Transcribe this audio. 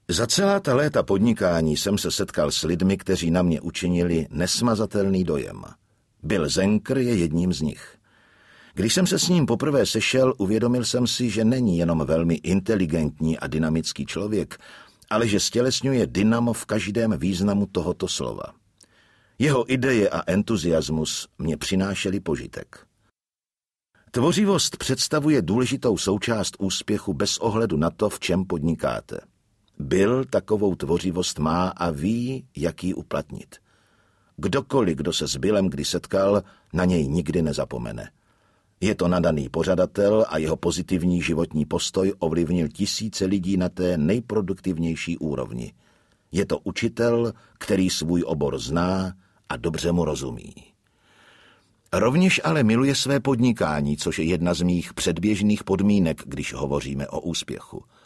Za celá ta léta podnikání jsem se setkal s lidmi, kteří na mě učinili nesmazatelný dojem. Bill Zenker je jedním z nich. Když jsem se s ním poprvé sešel, uvědomil jsem si, že není jenom velmi inteligentní a dynamický člověk, ale že stělesňuje dynamo v každém významu tohoto slova. Jeho ideje a entuziasmus mě přinášely požitek. Tvořivost představuje důležitou součást úspěchu bez ohledu na to, v čem podnikáte. Bill takovou tvořivost má a ví, jak ji uplatnit. Kdokoliv, kdo se s Billem kdy setkal, na něj nikdy nezapomene. Je to nadaný pořadatel a jeho pozitivní životní postoj ovlivnil tisíce lidí na té nejproduktivnější úrovni. Je to učitel, který svůj obor zná a dobře mu rozumí. Rovněž ale miluje své podnikání, což je jedna z mých předběžných podmínek, když hovoříme o úspěchu.